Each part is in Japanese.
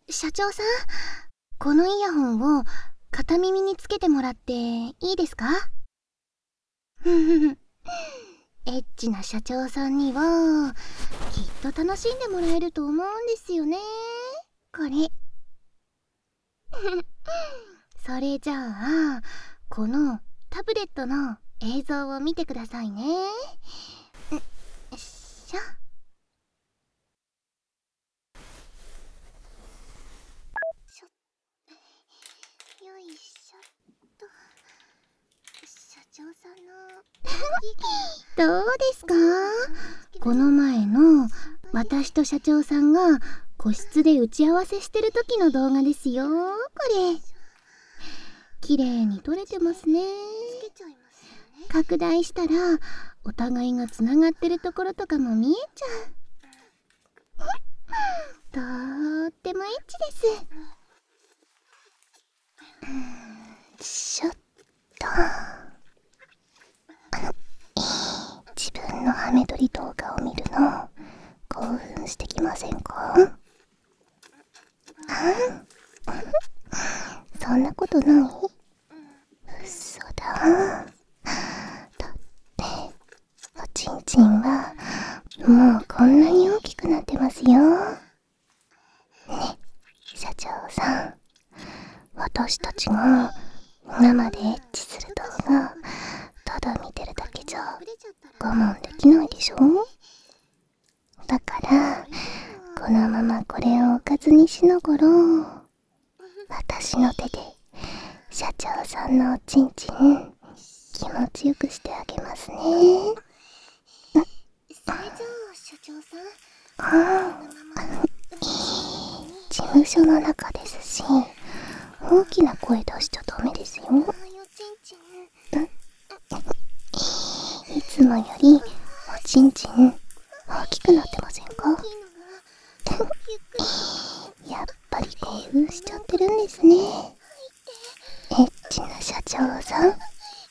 社長さん、このイヤホンを片耳につけてもらっていいですか？ふふふ。エッチな社長さんにはきっと楽しんでもらえると思うんですよね、これ。それじゃあ、このタブレットの映像を見てくださいね。よいしょ。よいしょっと。社長さんのどうですか？この前の私と社長さんが個室で打ち合わせしてる時の動画ですよ、これ。綺麗に撮れてますね。拡大したらお互いがつながってるところとかも見えちゃう。とーってもエッチです。しょっと。自分のハメ撮り動画を見るの興奮してきませんか？そんなことない？嘘だ。だっておちんちんはもうこんなに大きくなってますよ。ね、社長さん、私たちが今までエッチする動画ただ見てるだけじゃ我慢できないでしょ？だからこのままこれをおかずにしながら私の手で社長さんのおちんちん気持ちよくしてあげますね。それじゃあ社長さん、事務所の中ですし大きな声出しちゃダメですよ。いつもよりおちんちん大きくなってませんか？やっぱり興奮しちゃってるんですね、エッチな社長さん。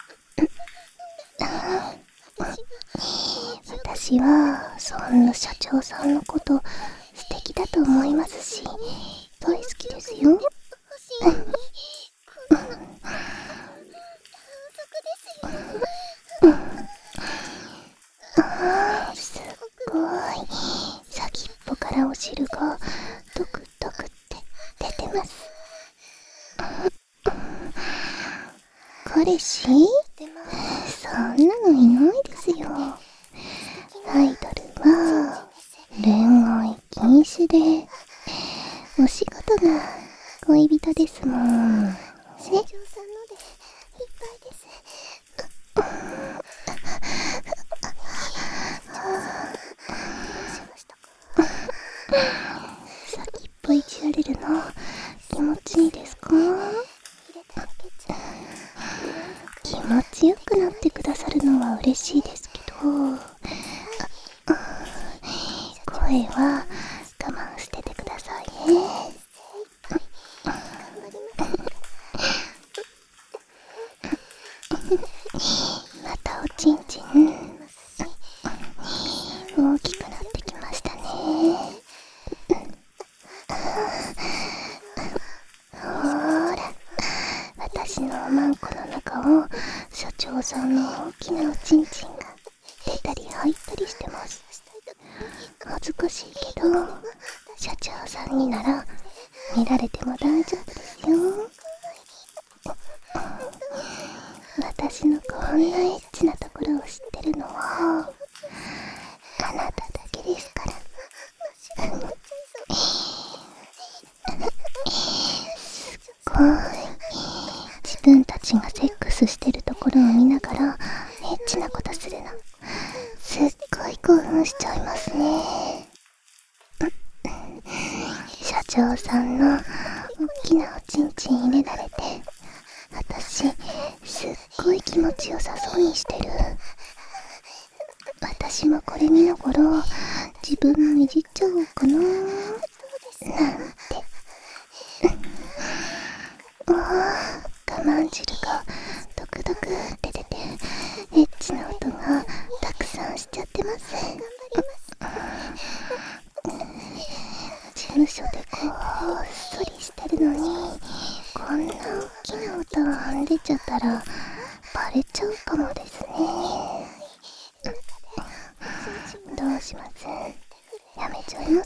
私はそんな社長さんのこと素敵だと思いますし大好きですよ。すっごい先っぽからお汁がドクドクって出てます。彼氏？そんなのいないですよ。アイドルは恋愛禁止でお仕事が恋人ですもんね。先っぽいじられるの気持ちいいですか？気持ちよくなってくださるのは嬉しいですけど声は我慢しててくださいね。またおちんちん大きくなってきましたね。ほら、私のおまんこの中を社長さんの大きなおちんちんが出たり入ったりしてます。恥ずかしいけど社長さんになら見られても大丈夫ですよ。私のこんなエッチなところを知ってるのはあなただけですから。すっごい自分たちがセックスしてるところを見ながらエッチなことするのすっごい興奮しちゃいますね。社長さんの大きなおちんちん入れられて私すっごい気持ちよさそうにしてる。私もこれ見ながら自分もいじっちゃおうかななんて。我慢汁がドクドクって出てエッチな音がたくさんしちゃってます。事務所で興っそりしてるのにこんな大きな音出ちゃったらバレちゃうかもですね。どうします？やめちゃいます？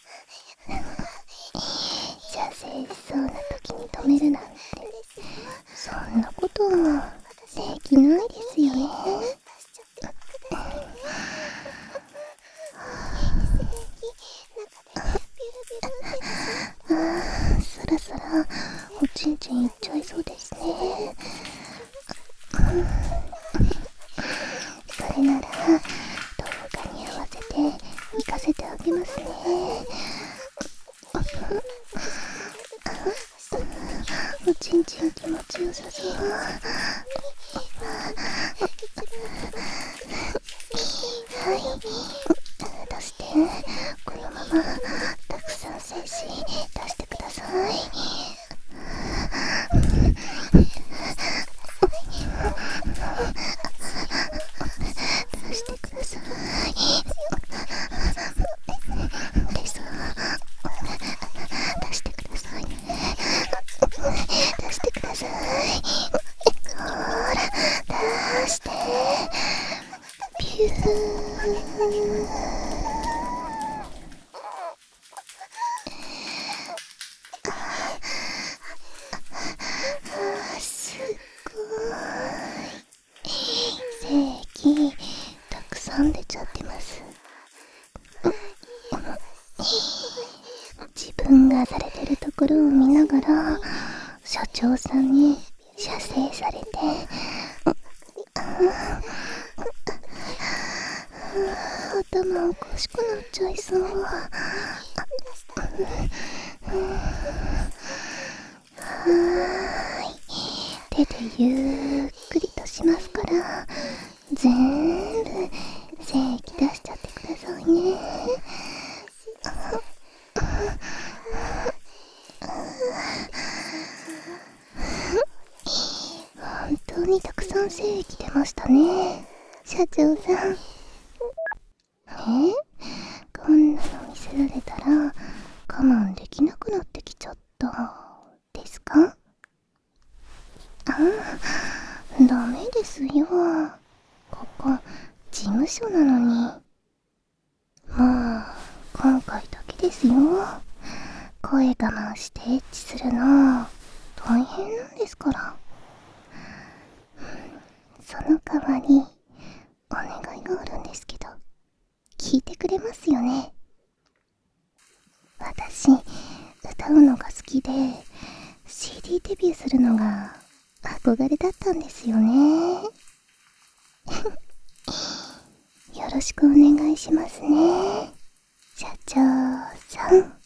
射精しそうな時に止めるなんて、そんなことはできないですよね。そろそろおちんちんいっちゃいそうですね。それなら動画に合わせて行かせてあげますね。おちんちん気持ちよさそう。はい、出して。このままたくさん精子出してください。出してください。出そう。出してくださいね。出してください。ほら、出して。ピュー。すごい。精液たくさん出ちゃってます。自分がされてるところを見ながら社長さんに射精されて、頭おかしくなっちゃいそう。手でゆっくりとしますから、全部精液出しちゃってくださいね。本当にたくさん精液出ましたね、社長さん。こんなの見せられたら我慢できなくなってきちゃったですか？ダメですよ。ここ事務所なのに。まあ今回だけですよ。声我慢してエッチするの大変なんですから。その代わりお願いがあるんですけど、聞いてくれますよね？私歌うのが好きで CD デビューするのが憧れだったんですよね。よろしくお願いしますね、社長さん。